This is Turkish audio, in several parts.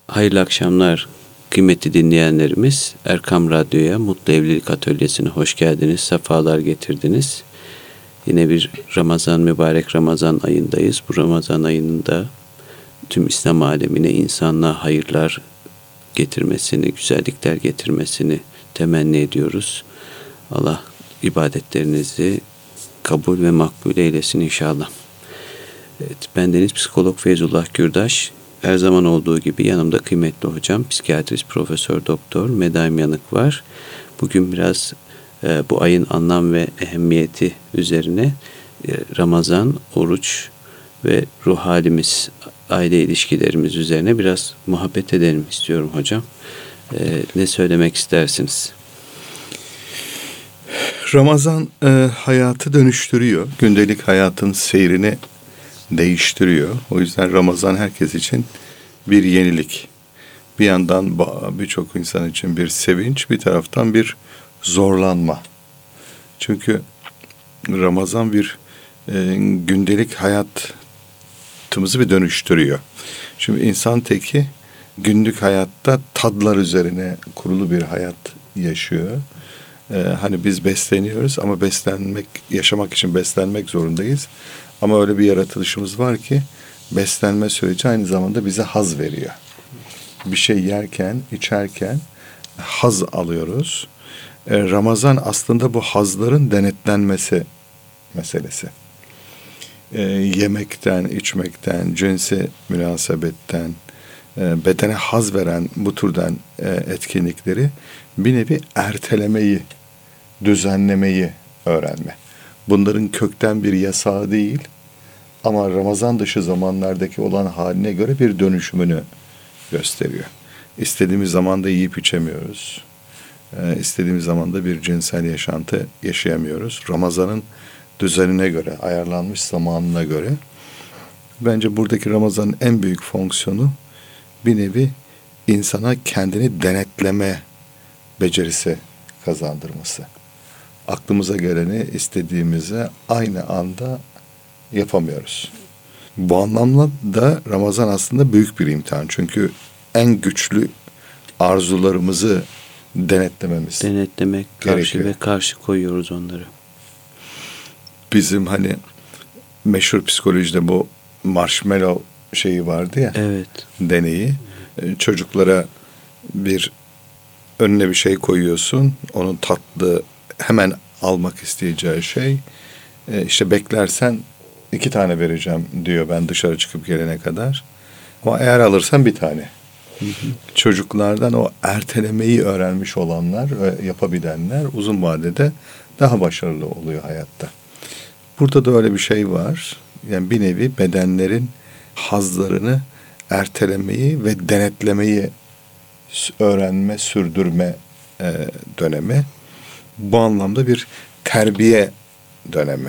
Hayırlı akşamlar kıymetli dinleyenlerimiz. Erkam Radyo'ya, Mutlu Evlilik Atölyesi'ne hoş geldiniz, sefalar getirdiniz. Yine bir mübarek Ramazan ayındayız. Bu Ramazan ayında tüm İslam alemine, insanlığa hayırlar getirmesini, güzellikler getirmesini temenni ediyoruz. Allah ibadetlerinizi kabul ve makbul eylesin inşallah. Evet, bendeniz psikolog Feyzullah Gürdaş. Her zaman olduğu gibi yanımda kıymetli hocam, psikiyatrist Profesör Doktor Medaim Yanık var. Bugün biraz bu ayın anlam ve ehemmiyeti üzerine Ramazan, oruç ve ruh halimiz, aile ilişkilerimiz üzerine biraz muhabbet edelim istiyorum hocam. Ne söylemek istersiniz? Ramazan hayatı dönüştürüyor. Gündelik hayatın seyrini değiştiriyor. O yüzden Ramazan herkes için bir yenilik. Bir yandan birçok insan için bir sevinç, bir taraftan bir zorlanma. Çünkü Ramazan bir gündelik hayatımızı bir dönüştürüyor. Şimdi insan teki günlük hayatta tadlar üzerine kurulu bir hayat yaşıyor. Hani biz besleniyoruz ama yaşamak için beslenmek zorundayız. Ama öyle bir yaratılışımız var ki beslenme süreci aynı zamanda bize haz veriyor. Bir şey yerken, içerken haz alıyoruz. Ramazan aslında bu hazların denetlenmesi meselesi. Yemekten, içmekten, cinsi münasebetten, bedene haz veren bu türden etkinlikleri bir nevi ertelemeyi, düzenlemeyi öğrenme. Bunların kökten bir yasağı değil ama Ramazan dışı zamanlardaki olan haline göre bir dönüşümünü gösteriyor. İstediğimiz zaman da yiyip içemiyoruz. İstediğimiz zaman da bir cinsel yaşantı yaşayamıyoruz. Ramazan'ın düzenine göre, ayarlanmış zamanına göre. Bence buradaki Ramazan'ın en büyük fonksiyonu bir nevi insana kendini denetleme becerisi kazandırması. Aklımıza geleni istediğimize aynı anda yapamıyoruz. Bu anlamda da Ramazan aslında büyük bir imtihan. Çünkü en güçlü arzularımızı denetlemek gerekiyor. Ve karşı koyuyoruz onları. Bizim hani meşhur psikolojide bu marshmallow şeyi vardı ya. Evet. Deneyi. Çocuklara önüne bir şey koyuyorsun. Onun tatlı hemen almak isteyeceği şey. İşte beklersen 2 tane vereceğim diyor ben dışarı çıkıp gelene kadar. Ama eğer alırsan 1 tane. Çocuklardan o ertelemeyi öğrenmiş olanlar, yapabilenler uzun vadede daha başarılı oluyor hayatta. Burada da öyle bir şey var. Yani bir nevi bedenlerin hazlarını ertelemeyi ve denetlemeyi öğrenme, sürdürme dönemi. Bu anlamda bir terbiye dönemi.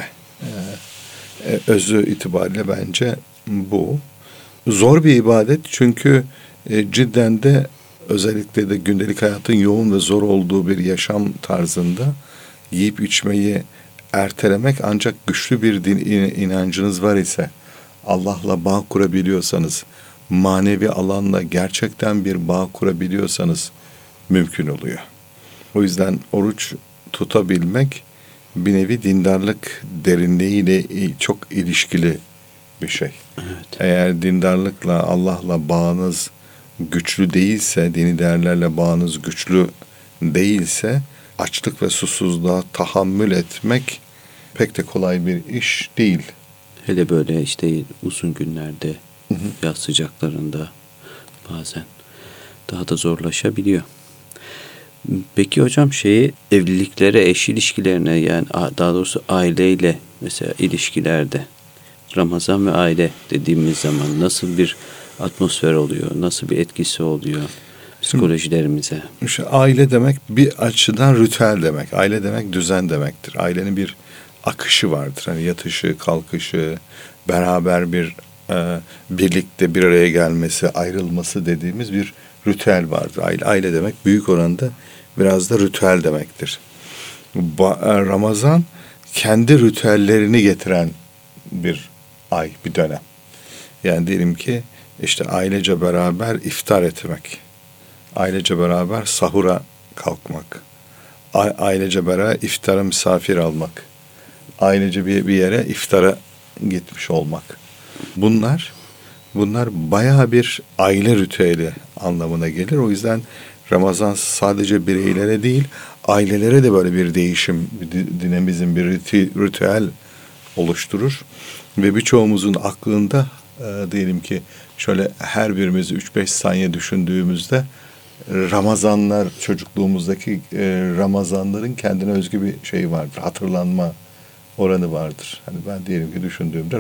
Özü itibariyle bence bu. Zor bir ibadet çünkü cidden de özellikle de gündelik hayatın yoğun ve zor olduğu bir yaşam tarzında yiyip içmeyi ertelemek ancak güçlü bir din inancınız var ise, Allah'la bağ kurabiliyorsanız, manevi alanla gerçekten bir bağ kurabiliyorsanız mümkün oluyor. O yüzden oruç tutabilmek bir nevi dindarlık derinliğiyle çok ilişkili bir şey. Evet. Eğer dindarlıkla, Allah'la bağınız güçlü değilse, dini değerlerle bağınız güçlü değilse, açlık ve susuzluğa tahammül etmek pek de kolay bir iş değil. Hele böyle işte uzun günlerde, yaz sıcaklarında bazen daha da zorlaşabiliyor. Peki hocam evliliklere, eş ilişkilerine, yani daha doğrusu aileyle mesela ilişkilerde Ramazan ve aile dediğimiz zaman nasıl bir atmosfer oluyor? Nasıl bir etkisi oluyor psikolojilerimize? İşte aile demek bir açıdan ritüel demek. Aile demek düzen demektir. Ailenin bir akışı vardır. Hani yatışı, kalkışı, beraber birlikte bir araya gelmesi, ayrılması dediğimiz bir ritüel vardır. Aile demek büyük oranda biraz da ritüel demektir. Ramazan kendi ritüellerini getiren bir ay, bir dönem. Yani diyelim ki işte ailece beraber iftar etmek, ailece beraber sahura kalkmak, ailece beraber iftara misafir almak, ailece bir yere iftara gitmiş olmak. Bunlar bayağı bir aile ritüeli anlamına gelir. O yüzden Ramazan sadece bireylere değil, ailelere de böyle bir değişim, bir dinamizm, bir ritüel oluşturur. Ve birçoğumuzun aklında diyelim ki şöyle her birimizi 3-5 saniye düşündüğümüzde Ramazanlar, çocukluğumuzdaki Ramazanların kendine özgü bir şey vardır. Hatırlanma oranı vardır. Hani ben diyelim ki düşündüğümde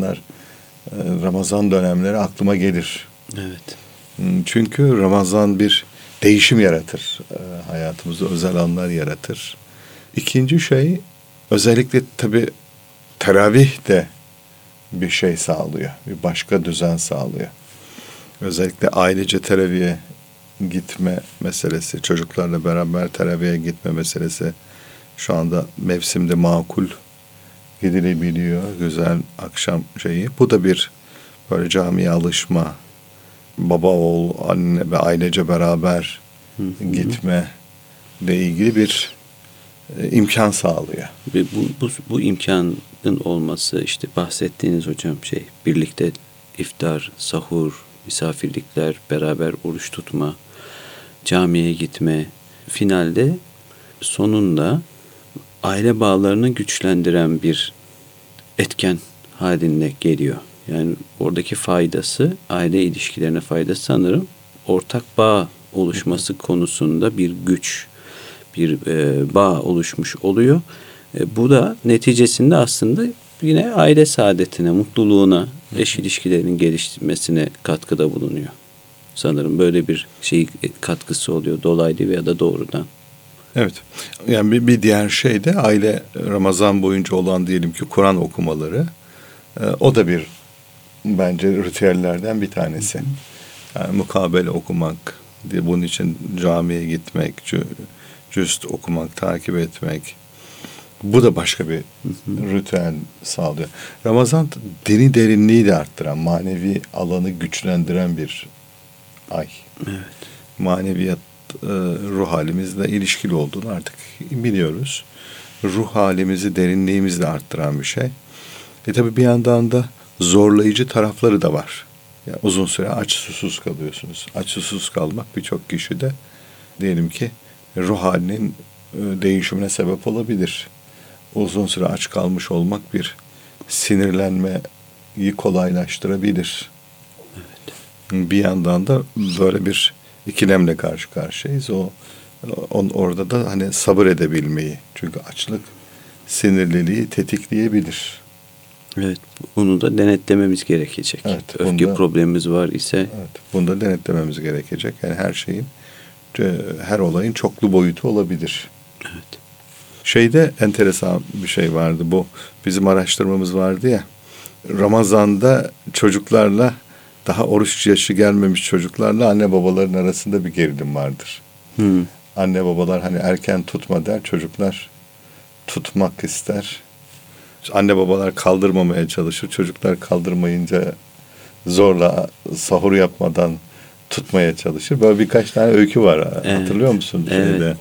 Ramazan dönemleri aklıma gelir. Evet. Çünkü Ramazan bir değişim yaratır. Hayatımızda özel anlar yaratır. İkinci şey, özellikle tabii teravih de bir şey sağlıyor. Bir başka düzen sağlıyor. Özellikle ailece teravihe gitme meselesi, çocuklarla beraber teravihe gitme meselesi şu anda mevsimde makul gidilebiliyor. Güzel akşam şeyi. Bu da bir böyle camiye alışma, baba, oğul, anne ve ailece beraber gitme ile ilgili bir imkan sağlıyor. Ve bu imkanın olması, işte bahsettiğiniz hocam birlikte iftar, sahur, misafirlikler, beraber oruç tutma, camiye gitme, finalde sonunda aile bağlarını güçlendiren bir etken haline geliyor. Yani oradaki faydası, aile ilişkilerine faydası sanırım ortak bağ oluşması konusunda bir güç, bir bağ oluşmuş oluyor. Bu da neticesinde aslında yine aile saadetine, mutluluğuna, eş ilişkilerinin gelişmesine katkıda bulunuyor. Sanırım böyle bir katkısı oluyor, dolaylı veya da doğrudan. Evet. Yani bir diğer şey de aile Ramazan boyunca olan diyelim ki Kur'an okumaları. O da bir bence ritüellerden bir tanesi. Yani mukabele okumak, bunun için camiye gitmek, cüst okumak, takip etmek. Bu da başka bir ritüel sağlıyor. Ramazan dini derinliği de arttıran, manevi alanı güçlendiren bir ay. Evet. Maneviyat ruh halimizle ilişkili olduğunu artık biliyoruz. Ruh halimizi, derinliğimizi de arttıran bir şey. Tabii bir yandan da zorlayıcı tarafları da var. Yani uzun süre aç susuz kalıyorsunuz. Aç susuz kalmak birçok kişide diyelim ki ruh halinin değişimine sebep olabilir. Uzun süre aç kalmış olmak bir sinirlenmeyi kolaylaştırabilir. Evet. Bir yandan da böyle bir ikilemle karşı karşıyayız. Orada da hani sabır edebilmeyi. Çünkü açlık sinirliliği tetikleyebilir. Evet, bunu da denetlememiz gerekecek. Evet, öfke problemimiz var ise. Evet, bunu da denetlememiz gerekecek. Yani her olayın çoklu boyutu olabilir. Evet. Şeyde enteresan bir şey vardı. Bu bizim araştırmamız vardı ya. Ramazan'da çocuklarla, daha oruç yaşı gelmemiş çocuklarla anne babaların arasında bir gerilim vardır. Anne babalar hani erken tutma der, çocuklar tutmak ister. Anne babalar kaldırmamaya çalışır, çocuklar kaldırmayınca zorla sahur yapmadan tutmaya çalışır. Böyle birkaç tane öykü var. Evet. Hatırlıyor musun? Evet.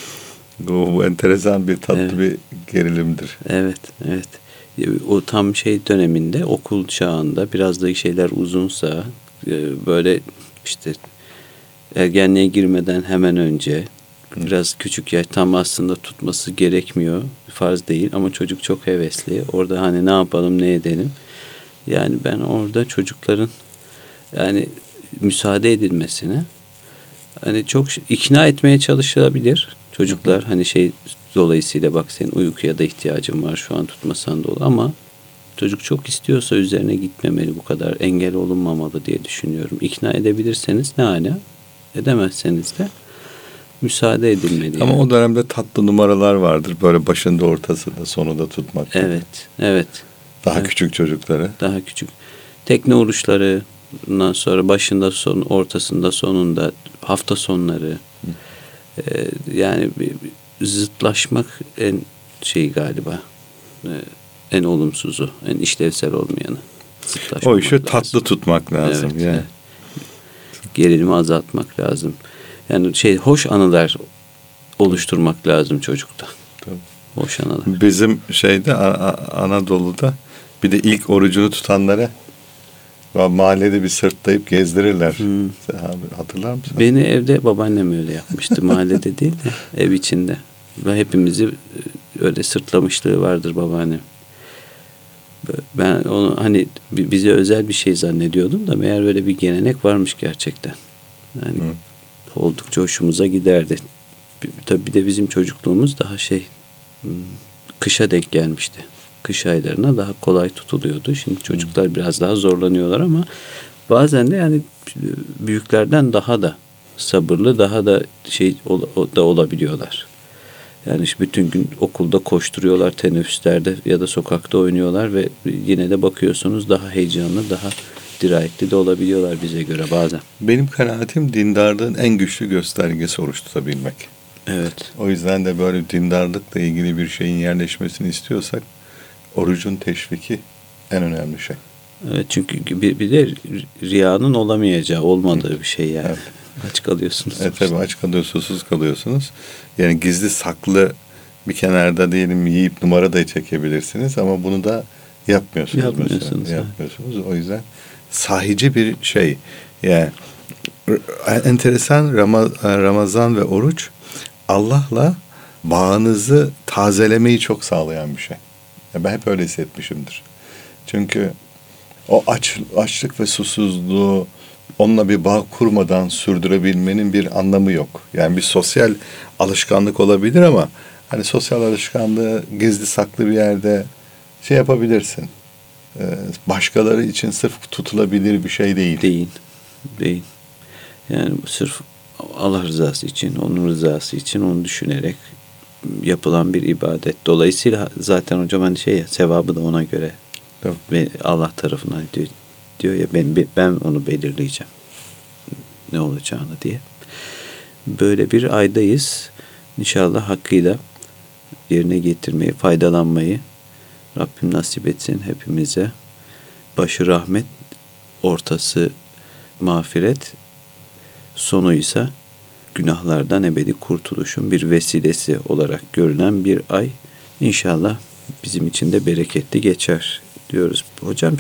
Bu enteresan bir tatlı bir gerilimdir. Evet, evet. O tam döneminde, okul çağında biraz da şeyler uzunsa, böyle işte ergenliğe girmeden hemen önce biraz küçük yaş, tam aslında tutması gerekmiyor, farz değil ama çocuk çok hevesli. Orada hani ne yapalım, ne edelim? Yani ben orada çocukların yani müsaade edilmesine hani çok ikna etmeye çalışılabilir. Çocuklar hani dolayısıyla bak senin uykuya da ihtiyacın var, şu an tutmasan da olur, ama çocuk çok istiyorsa üzerine gitmemeli, bu kadar engel olunmamalı diye düşünüyorum. İkna edebilirseniz ne hala, edemezseniz de müsaade edilmeli. Ama o dönemde tatlı numaralar vardır. Böyle başında, ortasında, sonunda tutmak. Evet, evet. Daha küçük çocuklara. Daha küçük. Tekne oruçları, ondan sonra başında, ortasında, sonunda, hafta sonları. Yani zıtlaşmak en galiba en olumsuzu, en işlevsel olmayanı. O işi tatlı tutmak lazım. Evet, yani. evet. Gerilimi azaltmak lazım. Yani hoş anılar oluşturmak lazım çocukta. Tabii. Hoş anılar. Bizim Anadolu'da bir de ilk orucunu tutanlara mahallede bir sırtlayıp gezdirirler. Abi, hatırlar mısın? Beni evde babaannem öyle yapmıştı. Mahallede değil de ev içinde. Ve hepimizi öyle sırtlamışlığı vardır babaannem. Ben onu hani bize özel bir şey zannediyordum da meğer böyle bir gelenek varmış gerçekten. Yani oldukça hoşumuza giderdi. Tabii bir de bizim çocukluğumuz daha kışa denk gelmişti. Kış aylarına daha kolay tutuluyordu. Şimdi çocuklar biraz daha zorlanıyorlar ama bazen de yani büyüklerden daha da sabırlı, daha da da olabiliyorlar. Yani işte bütün gün okulda koşturuyorlar, teneffüslerde ya da sokakta oynuyorlar ve yine de bakıyorsunuz daha heyecanlı, daha dirayetli de olabiliyorlar bize göre bazen. Benim kanaatim dindarlığın en güçlü göstergesi oruç tutabilmek. Evet. O yüzden de böyle dindarlıkla ilgili bir şeyin yerleşmesini istiyorsak orucun teşviki en önemli şey. Evet, çünkü bir de riyanın olmadığı bir şey yani. Evet. Aç kalıyorsunuz. Evet tabii, aç kalıyorsunuz, susuz kalıyorsunuz. Yani gizli saklı bir kenarda diyelim yiyip numara da çekebilirsiniz ama bunu da yapmıyorsunuz. Yapmıyorsunuz. O yüzden sahici bir şey. Yani enteresan, Ramazan ve oruç Allah'la bağınızı tazelemeyi çok sağlayan bir şey. Ben hep öyle hissetmişimdir. Çünkü o açlık ve susuzluğu onunla bir bağ kurmadan sürdürebilmenin bir anlamı yok. Yani bir sosyal alışkanlık olabilir ama hani sosyal alışkanlığı gizli saklı bir yerde yapabilirsin. Başkaları için sırf tutulabilir bir şey değil. Değil. Yani sırf Allah rızası için, onun rızası için onu düşünerek yapılan bir ibadet. Dolayısıyla zaten hocam hani sevabı da ona göre ve Allah tarafından diyor ya ben onu belirleyeceğim. Ne olacağını diye. Böyle bir aydayız. İnşallah hakkıyla yerine getirmeyi, faydalanmayı Rabbim nasip etsin hepimize. Başı rahmet, ortası mağfiret, sonu ise günahlardan ebedi kurtuluşun bir vesilesi olarak görünen bir ay. İnşallah bizim için de bereketli geçer diyoruz. Hocam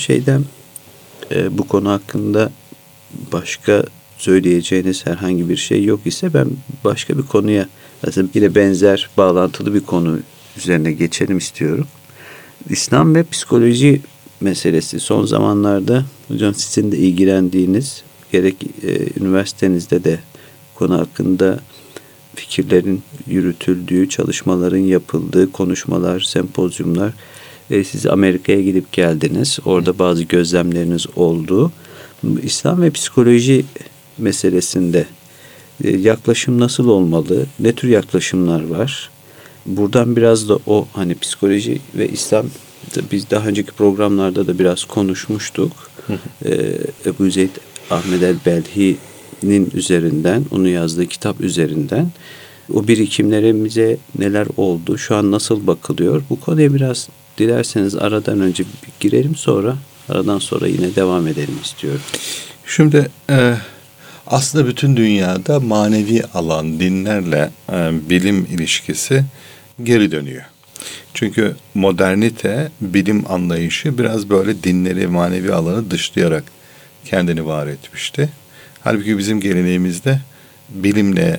bu konu hakkında başka söyleyeceğiniz herhangi bir şey yok ise ben başka bir konuya, aslında yine benzer bağlantılı bir konu üzerine geçelim istiyorum. İslam ve psikoloji meselesi son zamanlarda hocam sizin de ilgilendiğiniz, gerek üniversitenizde de konu hakkında fikirlerin yürütüldüğü, çalışmaların yapıldığı, konuşmalar, sempozyumlar. Siz Amerika'ya gidip geldiniz. Orada bazı gözlemleriniz oldu. İslam ve psikoloji meselesinde yaklaşım nasıl olmalı? Ne tür yaklaşımlar var? Buradan biraz da o hani psikoloji ve İslam, biz daha önceki programlarda da biraz konuşmuştuk. Ebu Zeyd Ahmed el-Belhi'nin üzerinden, onun yazdığı kitap üzerinden o birikimlerimize neler oldu, şu an nasıl bakılıyor? Bu konuya biraz dilerseniz aradan önce girelim, aradan sonra yine devam edelim istiyorum. Şimdi aslında bütün dünyada manevi alan, dinlerle bilim ilişkisi geri dönüyor. Çünkü modernite, bilim anlayışı biraz böyle dinleri, manevi alanı dışlayarak kendini var etmişti. Halbuki bizim geleneğimizde bilimle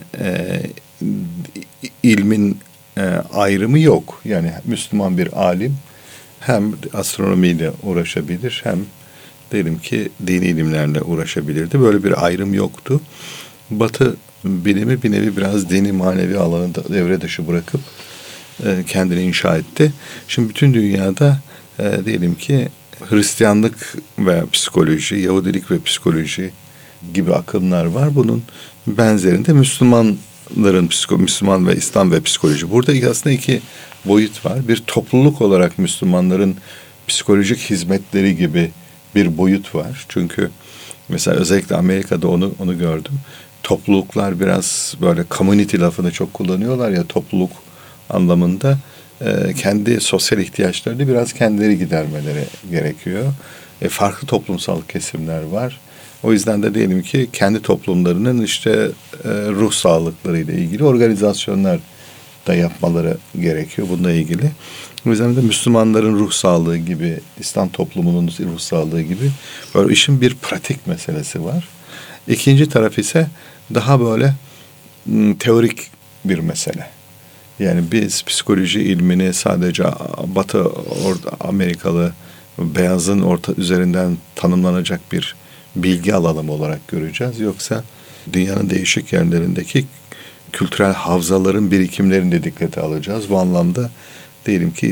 ilmin ayrımı yok. Yani Müslüman bir alim hem astronomiyle uğraşabilir hem diyelim ki dini ilimlerle uğraşabilirdi. Böyle bir ayrım yoktu. Batı bilimi bir nevi biraz dini manevi alanı devre dışı bırakıp kendini inşa etti. Şimdi bütün dünyada diyelim ki Hristiyanlık ve psikoloji, Yahudilik ve psikoloji gibi akımlar var. Bunun benzerinde Müslüman ve İslam ve psikoloji. Burada aslında iki boyut var. Bir topluluk olarak Müslümanların psikolojik hizmetleri gibi bir boyut var. Çünkü mesela özellikle Amerika'da onu gördüm. Topluluklar biraz böyle community lafını çok kullanıyorlar ya, topluluk anlamında kendi sosyal ihtiyaçlarını biraz kendileri gidermeleri gerekiyor. Farklı toplumsal kesimler var. O yüzden de diyelim ki kendi toplumlarının işte ruh sağlıklarıyla ilgili organizasyonlar da yapmaları gerekiyor bununla ilgili. O yüzden de Müslümanların ruh sağlığı gibi, İslam toplumunun ruh sağlığı gibi böyle işin bir pratik meselesi var. İkinci taraf ise daha böyle teorik bir mesele. Yani biz psikoloji ilmini sadece Batı Amerikalı beyazın üzerinden tanımlanacak bir bilgi alanı olarak göreceğiz. Yoksa dünyanın değişik yerlerindeki kültürel havzaların birikimlerini de dikkate alacağız. Bu anlamda diyelim ki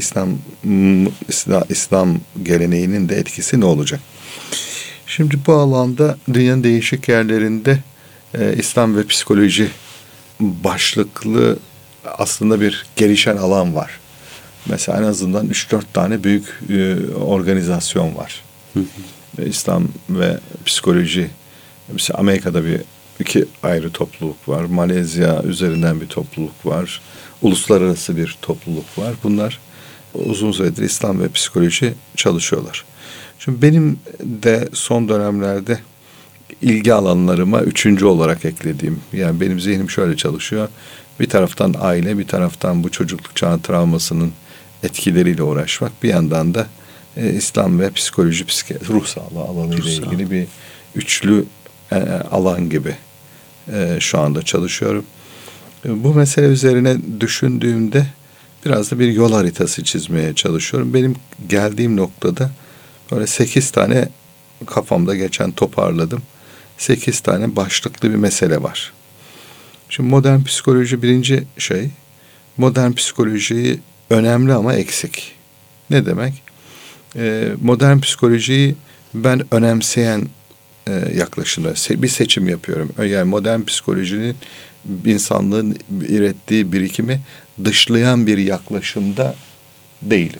İslam geleneğinin de etkisi ne olacak? Şimdi bu alanda dünyanın değişik yerlerinde İslam ve psikoloji başlıklı aslında bir gelişen alan var. Mesela en azından 3-4 tane büyük organizasyon var. İslam ve psikoloji. Mesela Amerika'da iki ayrı topluluk var. Malezya üzerinden bir topluluk var. Uluslararası bir topluluk var. Bunlar uzun süredir İslam ve psikoloji çalışıyorlar. Şimdi benim de son dönemlerde ilgi alanlarıma üçüncü olarak eklediğim, yani benim zihnim şöyle çalışıyor. Bir taraftan aile, bir taraftan bu çocukluk çağı travmasının etkileriyle uğraşmak. Bir yandan da İslam ve psikoloji, ruh sağlığı alanıyla ilgili bir üçlü alan gibi şu anda çalışıyorum. Bu mesele üzerine düşündüğümde biraz da bir yol haritası çizmeye çalışıyorum. Benim geldiğim noktada böyle 8 tane kafamda geçen toparladım. 8 tane başlıklı bir mesele var. Şimdi modern psikoloji birinci şey. Modern psikolojiyi önemli ama eksik. Ne demek? Modern psikolojiyi ben önemseyen yaklaşımda bir seçim yapıyorum. Yani modern psikolojinin insanlığın ürettiği birikimi dışlayan bir yaklaşımda değilim.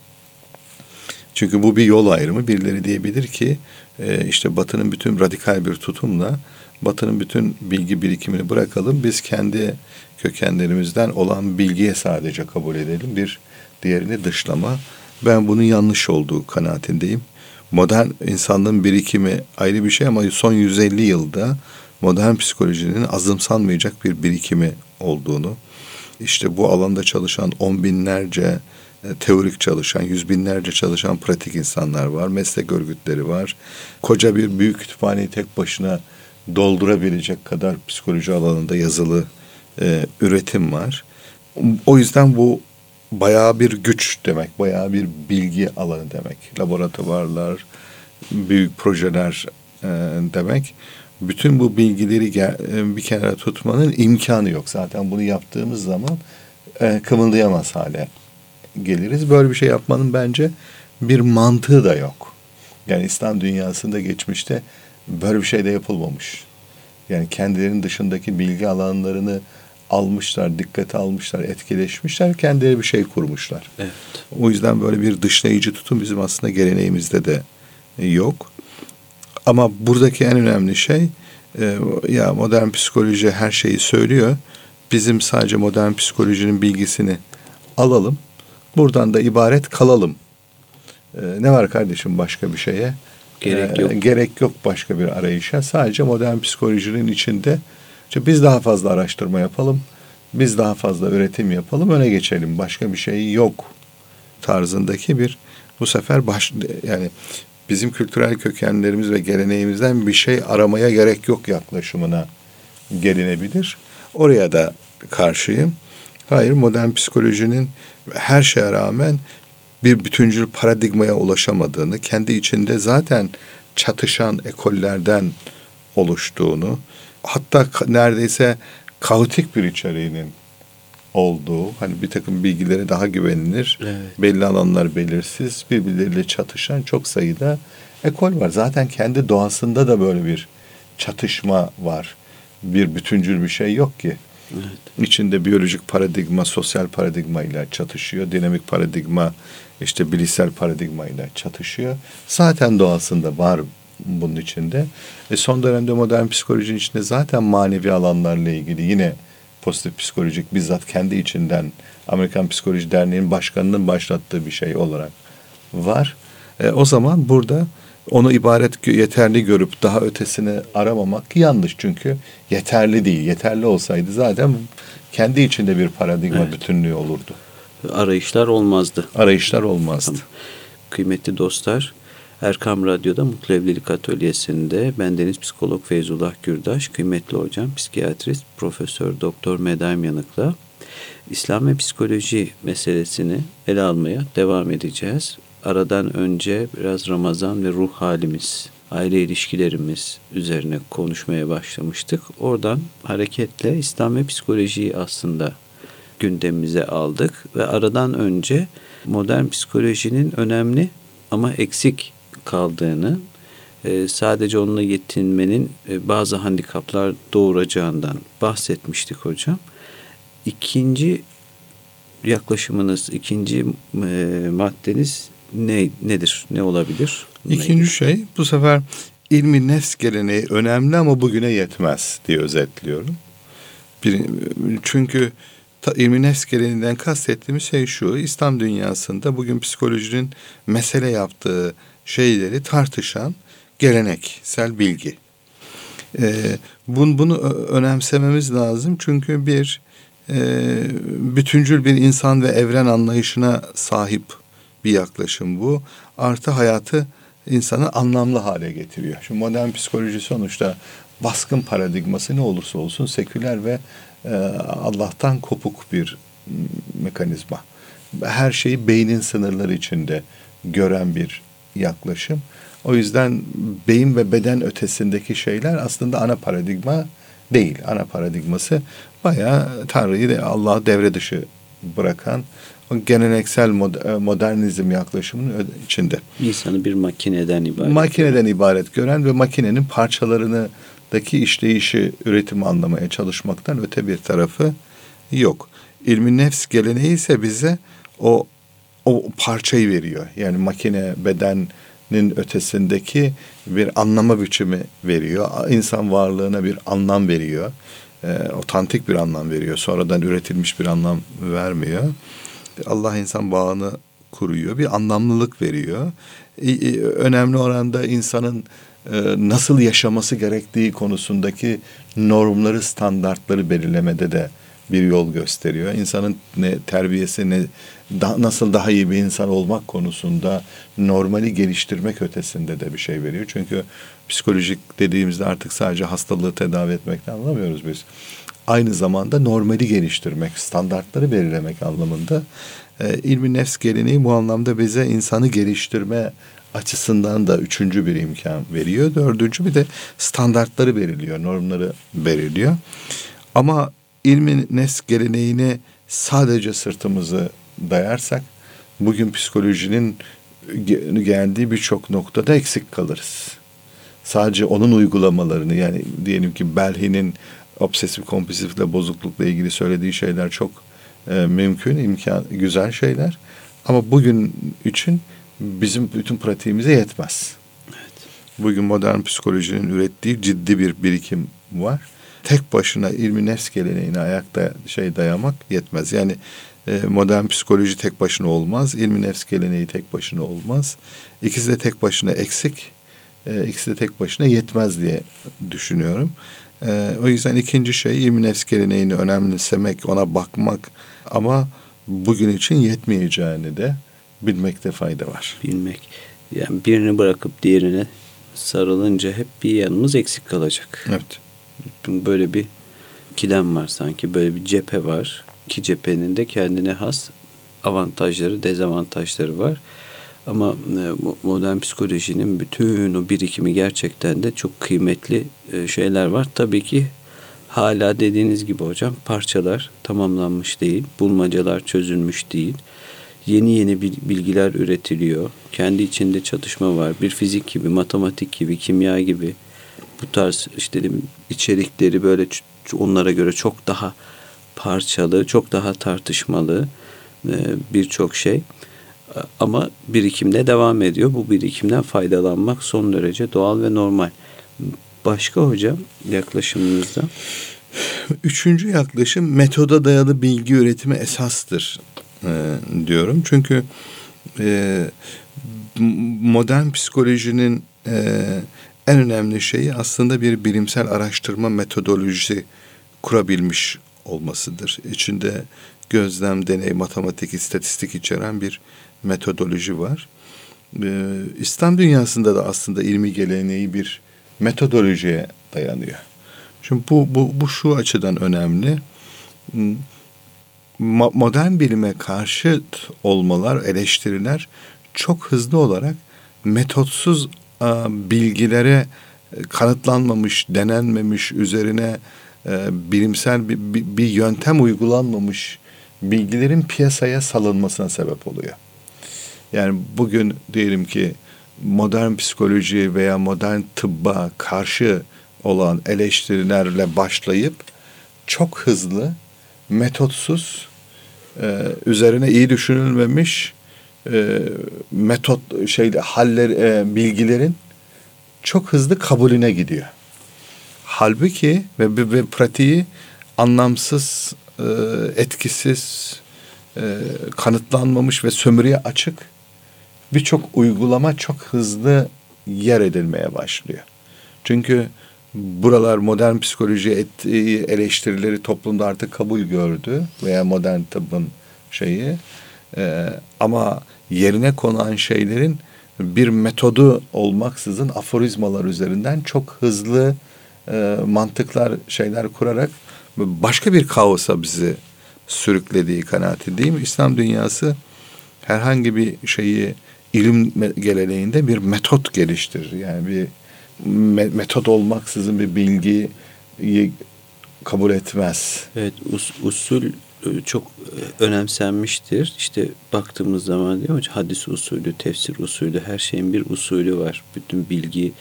Çünkü bu bir yol ayrımı. Birileri diyebilir ki işte Batı'nın bütün radikal bir tutumla Batı'nın bütün bilgi birikimini bırakalım. Biz kendi kökenlerimizden olan bilgiye sadece kabul edelim. Bir diğerini dışlama. Ben bunun yanlış olduğu kanaatindeyim. Modern insanlığın birikimi ayrı bir şey ama son 150 yılda modern psikolojinin azımsanmayacak bir birikimi olduğunu, işte bu alanda çalışan on binlerce teorik çalışan, yüz binlerce çalışan pratik insanlar var, meslek örgütleri var. Koca bir büyük kütüphaneyi tek başına doldurabilecek kadar psikoloji alanında yazılı üretim var. O yüzden bu bayağı bir güç demek, bayağı bir bilgi alanı demek. Laboratuvarlar, büyük projeler demek. Bütün bu bilgileri bir kenara tutmanın imkanı yok. Zaten bunu yaptığımız zaman kımıldayamaz hale geliriz. Böyle bir şey yapmanın bence bir mantığı da yok. Yani İslam dünyasında geçmişte böyle bir şey de yapılmamış. Yani kendilerinin dışındaki bilgi alanlarını almışlar, dikkate almışlar, etkileşmişler, kendileri bir şey kurmuşlar. Evet. O yüzden böyle bir dışlayıcı tutum bizim aslında geleneğimizde de yok. Ama buradaki en önemli şey ya modern psikoloji her şeyi söylüyor. Bizim sadece modern psikolojinin bilgisini alalım. Buradan da ibaret kalalım. Ne var kardeşim başka bir şeye? Gerek yok. Gerek yok başka bir arayışa. Sadece modern psikolojinin içinde işte biz daha fazla araştırma yapalım. Biz daha fazla üretim yapalım. Öne geçelim. Başka bir şey yok tarzındaki bir bu sefer yani bizim kültürel kökenlerimiz ve geleneğimizden bir şey aramaya gerek yok yaklaşımına gelinebilir. Oraya da karşıyım. Hayır, modern psikolojinin her şeye rağmen bir bütüncül paradigmaya ulaşamadığını, kendi içinde zaten çatışan ekollerden oluştuğunu, hatta neredeyse kaotik bir içeriğinin olduğu, hani bir takım bilgileri daha güvenilir, evet, belli alanlar belirsiz, birbirleriyle çatışan çok sayıda ekol var. Zaten kendi doğasında da böyle bir çatışma var. Bir bütüncül bir şey yok ki. evet. İçinde biyolojik paradigma, sosyal paradigma ile çatışıyor. Dinamik paradigma, işte bilişsel paradigma ile çatışıyor. Zaten doğasında var bunun içinde. Son dönemde modern psikolojinin içinde zaten manevi alanlarla ilgili yine pozitif psikolojik bizzat kendi içinden Amerikan Psikoloji Derneği'nin başkanının başlattığı bir şey olarak var. O zaman burada onu yeterli görüp daha ötesini aramamak yanlış, çünkü yeterli değil. Yeterli olsaydı zaten kendi içinde bir paradigma bütünlüğü olurdu. Arayışlar olmazdı. Arayışlar olmazdı. Tamam. Kıymetli dostlar, Erkam Radyo'da Mutlu Evlilik Atölyesi'nde bendeniz psikolog Feyzullah Gürdaş, kıymetli hocam, psikiyatrist Profesör Doktor Medaim Yanık'la İslam ve psikoloji meselesini ele almaya devam edeceğiz. Aradan önce biraz Ramazan ve ruh halimiz, aile ilişkilerimiz üzerine konuşmaya başlamıştık. Oradan hareketle İslam ve psikolojiyi aslında gündemimize aldık ve aradan önce modern psikolojinin önemli ama eksik kaldığını, sadece onunla yetinmenin bazı handikaplar doğuracağından bahsetmiştik hocam. İkinci yaklaşımınız, ikinci maddeniz nedir? Ne olabilir? İkinci şey, bu sefer ilmi nefs geleneği önemli ama bugüne yetmez diye özetliyorum. Çünkü ilmi nefs geleneğinden kastettiğimiz şey şu: İslam dünyasında bugün psikolojinin mesele yaptığı şeyleri tartışan geleneksel bilgi. Bunu önemsememiz lazım, çünkü bütüncül bir insan ve evren anlayışına sahip bir yaklaşım bu. Artı hayatı, insanı anlamlı hale getiriyor. Şimdi modern psikoloji sonuçta baskın paradigması ne olursa olsun seküler ve Allah'tan kopuk bir mekanizma. Her şeyi beynin sınırları içinde gören bir yaklaşım. O yüzden beyin ve beden ötesindeki şeyler aslında ana paradigma değil. Ana paradigması bayağı Tanrı'yı da Allah'ı devre dışı bırakan o geleneksel modernizm yaklaşımının içinde. İnsanı bir makineden ibaret. Makineden ibaret gören ve makinenin parçalarındaki işleyişi, üretimi anlamaya çalışmaktan öte bir tarafı yok. İlmi nefs geleneği ise bize o parçayı veriyor. Yani makine, bedenin ötesindeki bir anlama biçimi veriyor. İnsan varlığına bir anlam veriyor. Otantik bir anlam veriyor. Sonradan üretilmiş bir anlam vermiyor. Allah insan bağını kuruyor. Bir anlamlılık veriyor. Önemli oranda insanın nasıl yaşaması gerektiği konusundaki normları, standartları belirlemede de bir yol gösteriyor. İnsanın terbiyesi, nasıl daha iyi bir insan olmak konusunda normali geliştirmek ötesinde de bir şey veriyor. Çünkü psikolojik dediğimizde artık sadece hastalığı tedavi etmekten anlamıyoruz biz. Aynı zamanda normali geliştirmek, standartları belirlemek anlamında. İlmi nefs geleneği bu anlamda bize insanı geliştirme açısından da üçüncü bir imkan veriyor. Dördüncü bir de standartları belirliyor, normları belirliyor. Ama ilmi nefs geleneğine sadece sırtımızı dayarsak bugün psikolojinin geldiği birçok noktada eksik kalırız. Sadece onun uygulamalarını, yani diyelim ki Belhi'nin obsesif kompulsifle, bozuklukla ilgili söylediği şeyler çok mümkün, güzel şeyler. Ama bugün için bizim bütün pratiğimize yetmez. Evet. Bugün modern psikolojinin ürettiği ciddi bir birikim var. Tek başına ilmi nefs geleneğine ayakta dayamak yetmez. Yani modern psikoloji tek başına olmaz. İlmi nefs geleneği tek başına olmaz. İkisi de tek başına eksik. İkisi de tek başına yetmez diye düşünüyorum. O yüzden ikinci şey ilmi nefs geleneğini önemsemek, ona bakmak, ama bugün için yetmeyeceğini de bilmekte fayda var. Bilmek. Yani birini bırakıp diğerine sarılınca hep bir yanımız eksik kalacak. Evet. Böyle bir ikilem var sanki. Böyle bir cephe var. İki cephenin de kendine has avantajları, dezavantajları var. Ama modern psikolojinin bütün o birikimi gerçekten de çok kıymetli şeyler var. Tabii ki hala dediğiniz gibi hocam parçalar tamamlanmış değil. Bulmacalar çözülmüş değil. Yeni bilgiler üretiliyor. Kendi içinde çatışma var. Bir fizik gibi, matematik gibi, kimya gibi bu tarz içerikleri böyle onlara göre çok daha parçalı, çok daha tartışmalı birçok şey. Ama birikimde devam ediyor. Bu birikimden faydalanmak son derece doğal ve normal. Başka hocam yaklaşımınızda? Üçüncü yaklaşım metoda dayalı bilgi üretimi esastır diyorum. Çünkü modern psikolojinin en önemli şeyi aslında bir bilimsel araştırma metodolojisi kurabilmiş olmasıdır. İçinde gözlem, deney, matematik, istatistik içeren bir metodoloji var. İslam dünyasında da aslında ilmi geleneği bir metodolojiye dayanıyor. Şimdi bu şu açıdan önemli. Modern bilime karşıt olmalar, eleştiriler çok hızlı olarak metotsuz bilgilere kanıtlanmamış, denenmemiş, üzerine bilimsel bir yöntem uygulanmamış bilgilerin piyasaya salınmasına sebep oluyor. Yani bugün diyelim ki modern psikoloji veya modern tıbba karşı olan eleştirilerle başlayıp çok hızlı, metotsuz, üzerine iyi düşünülmemiş bilgilerin çok hızlı kabulüne gidiyor. Halbuki ve pratiği anlamsız, etkisiz, kanıtlanmamış ve sömürüye açık birçok uygulama çok hızlı yer edilmeye başlıyor. Çünkü buralar modern psikoloji ettiği eleştirileri toplumda artık kabul gördü veya modern tıbbın ama yerine konan şeylerin bir metodu olmaksızın aforizmalar üzerinden çok hızlı mantıklar kurarak başka bir kaosa bizi sürüklediği kanaatindeyim. İslam dünyası herhangi bir ilim geleneğinde bir metot geliştirir. Yani bir metot olmaksızın bir bilgiyi kabul etmez. Evet, usul çok önemsenmiştir. İşte baktığımız zaman diyor hocam, hadis usulü, tefsir usulü, her şeyin bir usulü var. Bütün bilgi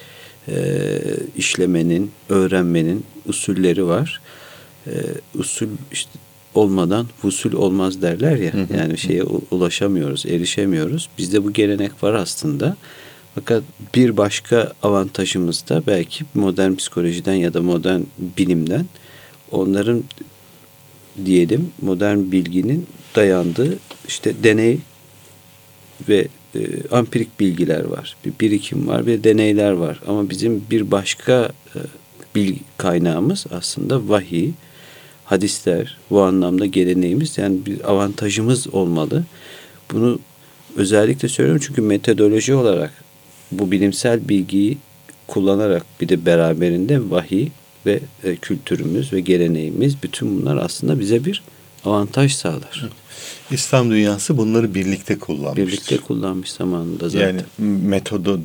işlemenin, öğrenmenin usulleri var. Usul işte olmadan vusul olmaz derler ya. Yani şeye ulaşamıyoruz, erişemiyoruz. Bizde bu gelenek var aslında. Fakat bir başka avantajımız da belki modern psikolojiden ya da modern bilimden onların diyelim modern bilginin dayandığı işte deney ve ampirik bilgiler var. Bir birikim var ve deneyler var. Ama bizim bir başka bilgi kaynağımız aslında vahiy, hadisler, bu anlamda geleneğimiz, yani bir avantajımız olmalı. Bunu özellikle söylüyorum çünkü metodoloji olarak bu bilimsel bilgiyi kullanarak bir de beraberinde vahiy ve kültürümüz ve geleneğimiz, bütün bunlar aslında bize bir avantaj sağlar. İslam dünyası bunları birlikte kullanmış. Birlikte kullanmış zamanında zaten. Yani metodu,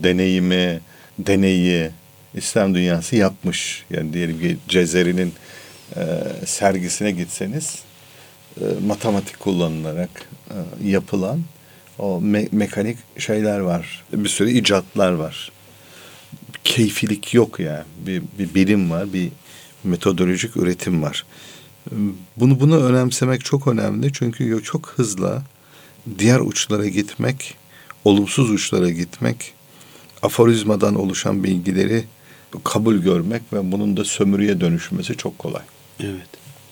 deneyi İslam dünyası yapmış. Yani diyelim ki Cezeri'nin sergisine gitseniz matematik kullanılarak yapılan o mekanik şeyler var. Bir sürü icatlar var. Keyfilik yok yani. Bir bilim var, bir metodolojik üretim var. Bunu önemsemek çok önemli çünkü çok hızlı diğer uçlara gitmek, olumsuz uçlara gitmek, aforizmadan oluşan bilgileri kabul görmek ve bunun da sömürüye dönüşmesi çok kolay. Evet.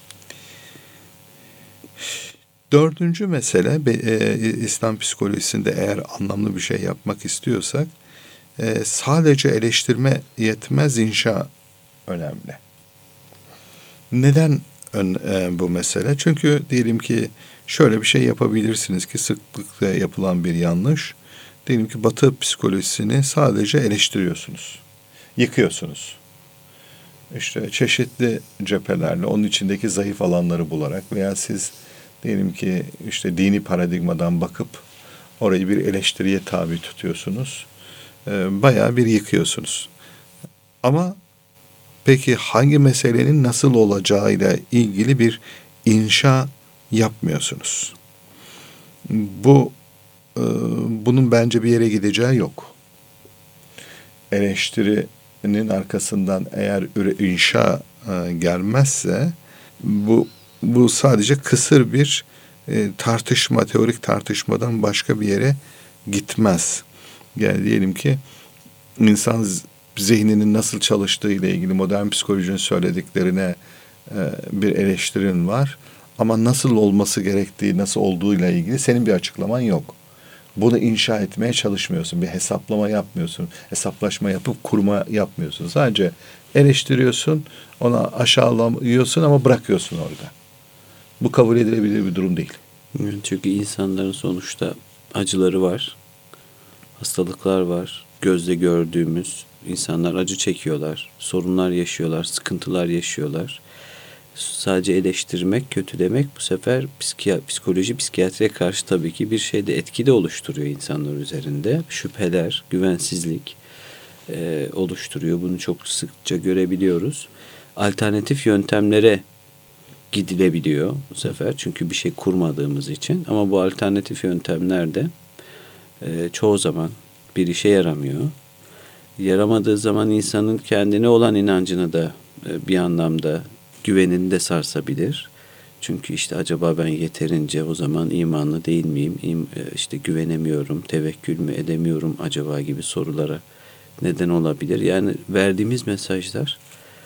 Dördüncü mesele, İslam psikolojisinde eğer anlamlı bir şey yapmak istiyorsak, sadece eleştirme yetmez, inşa önemli. Neden bu mesele? Çünkü diyelim ki şöyle bir şey yapabilirsiniz ki sıklıkla yapılan bir yanlış. Diyelim ki Batı psikolojisini sadece eleştiriyorsunuz, yıkıyorsunuz. İşte çeşitli cephelerle onun içindeki zayıf alanları bularak veya siz diyelim ki işte dini paradigmadan bakıp orayı bir eleştiriye tabi tutuyorsunuz. Bayağı bir yıkıyorsunuz. Ama peki hangi meselenin nasıl olacağıyla ilgili bir inşa yapmıyorsunuz. Bunun bence bir yere gideceği yok. Eleştirinin arkasından eğer inşa gelmezse bu sadece kısır bir tartışma, teorik tartışmadan başka bir yere gitmez. Yani diyelim ki insan zihninin nasıl çalıştığı ile ilgili modern psikolojinin söylediklerine bir eleştirin var. Ama nasıl olması gerektiği, nasıl olduğuyla ilgili senin bir açıklaman yok. bunu inşa etmeye çalışmıyorsun. Bir hesaplama yapmıyorsun. Hesaplaşma yapıp kurma yapmıyorsun. Sadece eleştiriyorsun, ona aşağılıyorsun ama bırakıyorsun orada. Bu kabul edilebilir bir durum değil. Çünkü insanların sonuçta acıları var, hastalıklar var. Gözle gördüğümüz insanlar acı çekiyorlar, sorunlar yaşıyorlar, sıkıntılar yaşıyorlar. Sadece eleştirmek, kötü demek bu sefer psikoloji, psikiyatriye karşı tabii ki bir şeyde etki de oluşturuyor insanlar üzerinde. Şüpheler, güvensizlik oluşturuyor. Bunu çok sıkça görebiliyoruz. Alternatif yöntemlere gidilebiliyor bu sefer. Çünkü bir şey kurmadığımız için. Ama bu alternatif yöntemler de çoğu zaman bir işe yaramıyor. Yaramadığı zaman insanın kendine olan inancını da bir anlamda güvenini de sarsabilir. Çünkü işte acaba ben yeterince o zaman imanlı değil miyim? İşte güvenemiyorum, tevekkül mü edemiyorum acaba gibi sorulara neden olabilir. Yani verdiğimiz mesajlar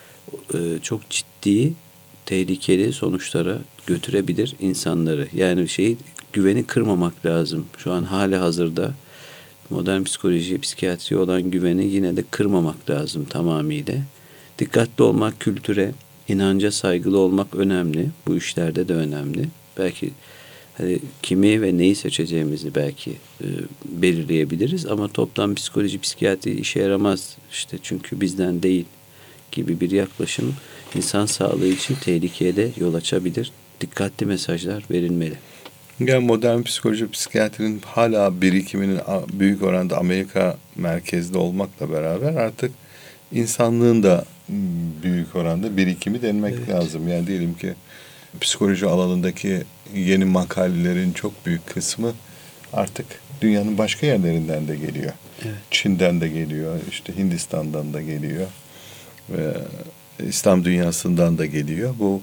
çok ciddi, tehlikeli sonuçlara götürebilir insanları. Yani güveni kırmamak lazım. Şu an hali hazırda modern psikoloji, psikiyatriye olan güveni yine de kırmamak lazım tamamıyla. Dikkatli olmak, kültüre, inanca saygılı olmak önemli. Bu işlerde de önemli. Belki kimi ve neyi seçeceğimizi belki belirleyebiliriz ama toplam psikoloji, psikiyatri işe yaramaz işte çünkü bizden değil gibi bir yaklaşım insan sağlığı için tehlikeye de yol açabilir. Dikkatli mesajlar verilmeli. Yani modern psikoloji, psikiyatrinin hala birikiminin büyük oranda Amerika merkezli olmakla beraber artık insanlığın da büyük oranda birikimi denmek lazım. Yani diyelim ki psikoloji alanındaki yeni makalelerin çok büyük kısmı artık dünyanın başka yerlerinden de geliyor. Evet. Çin'den de geliyor, işte Hindistan'dan da geliyor ve İslam dünyasından da geliyor. Bu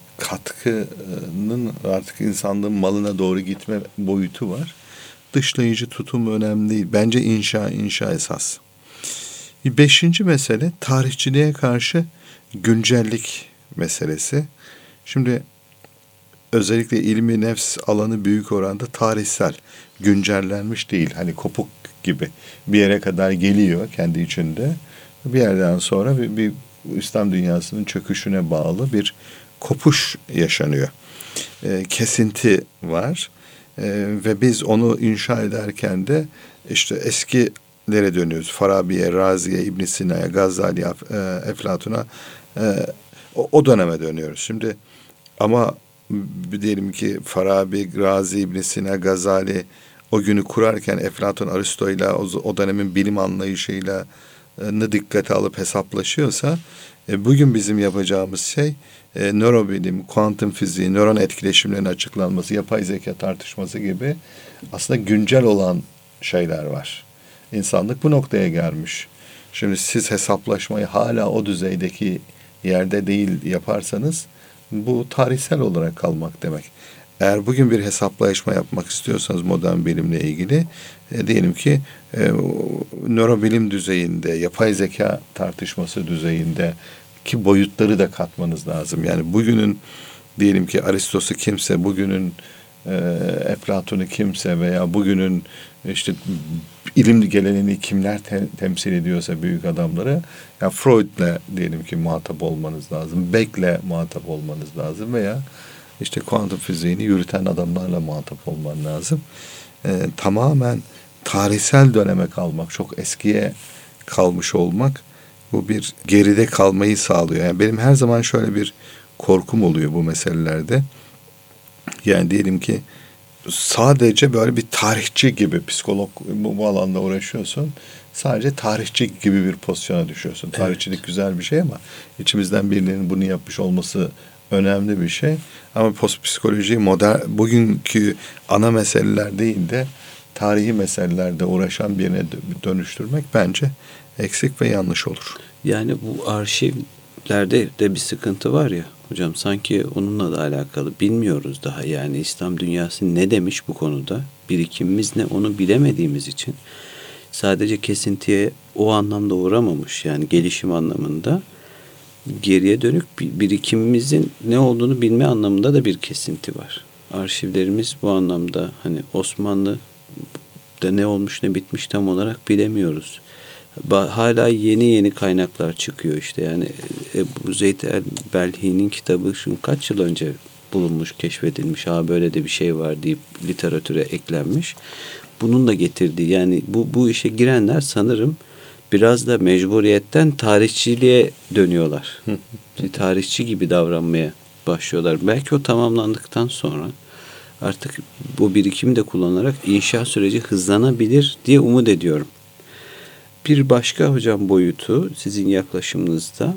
katkının artık insanlığın malına doğru gitme boyutu var. Dışlayıcı tutum önemli değil. Bence inşa esas. 5. mesele tarihçiliğe karşı güncellik meselesi. Şimdi özellikle ilmi nefs alanı büyük oranda tarihsel, güncellenmiş değil. Hani kopuk gibi bir yere kadar geliyor kendi içinde. Bir yerden sonra bir İslam dünyasının çöküşüne bağlı bir kopuş yaşanıyor. Kesinti var. Ve biz onu inşa ederken de işte eskilere dönüyoruz. Farabi'ye, Razi'ye, İbn Sina'ya, Gazali'ye, Eflatun'a o döneme dönüyoruz. Şimdi ama diyelim ki Farabi, Razi, İbn Sina, Gazali o günü kurarken Eflatun, Aristo'yla o dönemin bilim anlayışıyla dikkate alıp hesaplaşıyorsa bugün bizim yapacağımız şey nörobilim, kuantum fiziği, nöron etkileşimlerinin açıklanması, yapay zeka tartışması gibi aslında güncel olan şeyler var. İnsanlık bu noktaya gelmiş. Şimdi siz hesaplaşmayı hala o düzeydeki yerde değil yaparsanız bu tarihsel olarak kalmak demek. Eğer bugün bir hesaplaşma yapmak istiyorsanız modern bilimle ilgili diyelim ki nörobilim düzeyinde, yapay zeka tartışması düzeyinde ki boyutları da katmanız lazım. Yani bugünün diyelim ki Aristos'u kimse, bugünün Eflatun'u kimse veya bugünün işte ilim geleneğini kimler temsil ediyorsa büyük adamları, ya Freud'le diyelim ki muhatap olmanız lazım. Beck'le muhatap olmanız lazım veya işte kuantum fiziğini yürüten adamlarla muhatap olman lazım. Tamamen tarihsel döneme kalmak, çok eskiye kalmış olmak bu bir geride kalmayı sağlıyor. Yani benim her zaman şöyle bir korkum oluyor bu meselelerde. Yani diyelim ki sadece böyle bir tarihçi gibi, psikolog bu alanda uğraşıyorsun. Sadece tarihçi gibi bir pozisyona düşüyorsun. Evet. Tarihçilik güzel bir şey ama içimizden birinin bunu yapmış olması önemli bir şey. Ama postpsikolojiyi bugünkü ana meseleler değil de tarihi meselelerde uğraşan birine dönüştürmek bence eksik ve yanlış olur. Yani bu arşivlerde de bir sıkıntı var ya hocam, sanki onunla da alakalı bilmiyoruz daha. Yani İslam dünyası ne demiş bu konuda? Birikimimiz ne, onu bilemediğimiz için sadece kesintiye o anlamda uğramamış, yani gelişim anlamında geriye dönük birikimimizin ne olduğunu bilme anlamında da bir kesinti var. Arşivlerimiz bu anlamda hani Osmanlı Türk'te ne olmuş ne bitmiş tam olarak bilemiyoruz. Hala yeni kaynaklar çıkıyor işte. Yani Ebu Zeyd el-Belhi'nin kitabı şimdi kaç yıl önce bulunmuş, keşfedilmiş. Böyle de bir şey var deyip literatüre eklenmiş. Bunun da getirdiği, yani bu işe girenler sanırım biraz da mecburiyetten tarihçiliğe dönüyorlar. Tarihçi gibi davranmaya başlıyorlar. Belki o tamamlandıktan sonra artık bu birikimi de kullanarak inşa süreci hızlanabilir diye umut ediyorum. Bir başka hocam boyutu sizin yaklaşımınızda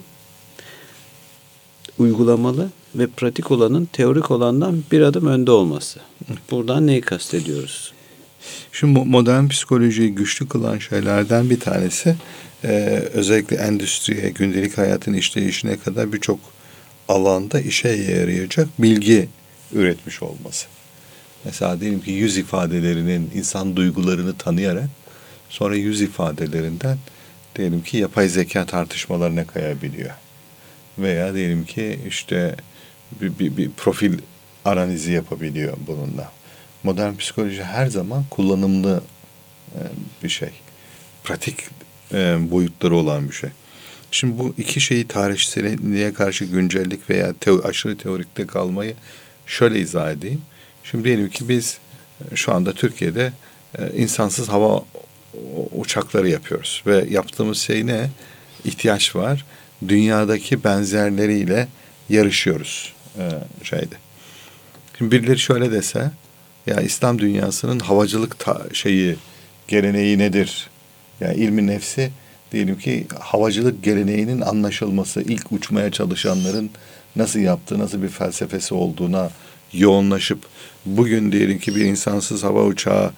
uygulamalı ve pratik olanın teorik olandan bir adım önde olması. Buradan neyi kastediyoruz? Şimdi modern psikolojiyi güçlü kılan şeylerden bir tanesi özellikle endüstriye, gündelik hayatın işleyişine kadar birçok alanda işe yarayacak bilgi üretmiş olması. Mesela diyelim ki yüz ifadelerinin insan duygularını tanıyarak sonra yüz ifadelerinden diyelim ki yapay zeka tartışmalarına kayabiliyor. Veya diyelim ki işte bir profil analizi yapabiliyor bununla. Modern psikoloji her zaman kullanımlı bir şey. Pratik boyutları olan bir şey. Şimdi bu iki şeyi tarihselliğe karşı güncellik veya aşırı teorikte kalmayı şöyle izah edeyim. Şimdi diyelim ki biz şu anda Türkiye'de insansız hava uçakları yapıyoruz. Ve yaptığımız şey ne? İhtiyaç var. Dünyadaki benzerleriyle yarışıyoruz şeyde. Şimdi birileri şöyle dese, ya İslam dünyasının havacılık geleneği nedir? Yani ilmi nefsi diyelim ki havacılık geleneğinin anlaşılması, ilk uçmaya çalışanların nasıl yaptığı, nasıl bir felsefesi olduğuna yoğunlaşıp bugün diyelim ki bir insansız hava uçağı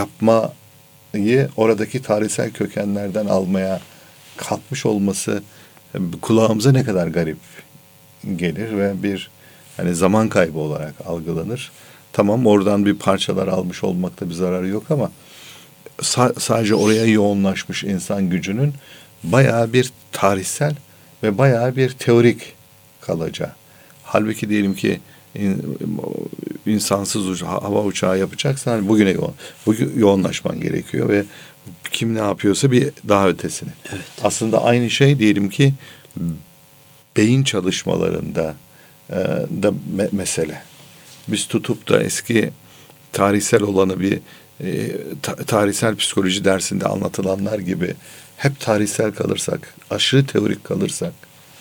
yapmayı oradaki tarihsel kökenlerden almaya kalkmış olması kulağımıza ne kadar garip gelir ve bir hani zaman kaybı olarak algılanır. Tamam, oradan bir parçalar almış olmakta bir zararı yok ama sadece oraya yoğunlaşmış insan gücünün bayağı bir tarihsel ve bayağı bir teorik kalacağı. Halbuki diyelim ki insansız hava uçağı yapacaksan bugün yoğunlaşman gerekiyor ve kim ne yapıyorsa bir daha ötesini. Evet. Aslında aynı şey diyelim ki beyin çalışmalarında da mesele. Biz tutup da eski tarihsel olanı bir tarihsel psikoloji dersinde anlatılanlar gibi hep tarihsel kalırsak, aşırı teorik kalırsak,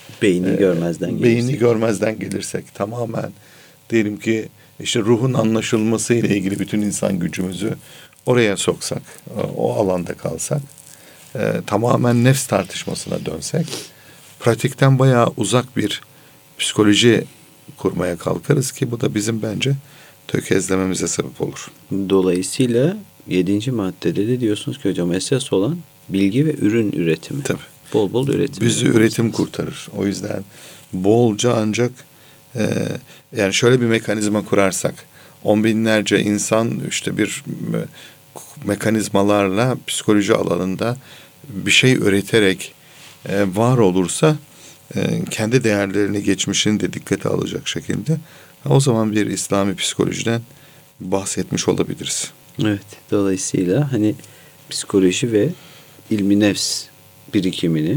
beyni görmezden gelirsek tamamen diyelim ki işte ruhun anlaşılması ile ilgili bütün insan gücümüzü oraya soksak, o alanda kalsak, tamamen nefs tartışmasına dönsek, pratikten bayağı uzak bir psikoloji kurmaya kalkarız ki bu da bizim bence tökezlememize sebep olur. Dolayısıyla 7. maddede de diyorsunuz ki hocam esas olan bilgi ve ürün üretimi. Tabii. Bol bol üretim. Bizi üretim kurtarır. O yüzden bolca ancak yani şöyle bir mekanizma kurarsak 10 binlerce insan işte bir mekanizmalarla psikoloji alanında bir şey üreterek var olursa kendi değerlerini, geçmişini de dikkate alacak şekilde o zaman bir İslami psikolojiden bahsetmiş olabiliriz. Evet. Dolayısıyla hani psikoloji ve ilmi nefs birikimini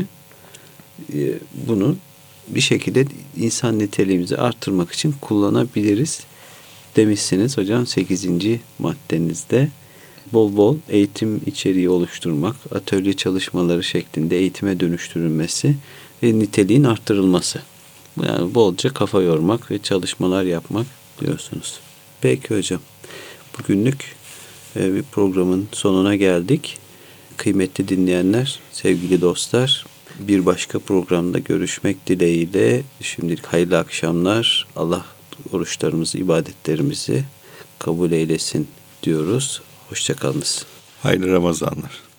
bunu bir şekilde insan niteliğimizi arttırmak için kullanabiliriz demişsiniz hocam 8. maddenizde. Bol bol eğitim içeriği oluşturmak, atölye çalışmaları şeklinde eğitime dönüştürülmesi ve niteliğin arttırılması. Yani bolca kafa yormak ve çalışmalar yapmak diyorsunuz. Peki hocam. Bugünlük bir programın sonuna geldik. Kıymetli dinleyenler, sevgili dostlar, bir başka programda görüşmek dileğiyle şimdilik hayırlı akşamlar. Allah oruçlarımızı, ibadetlerimizi kabul eylesin diyoruz. Hoşça kalınız. Hayırlı Ramazanlar.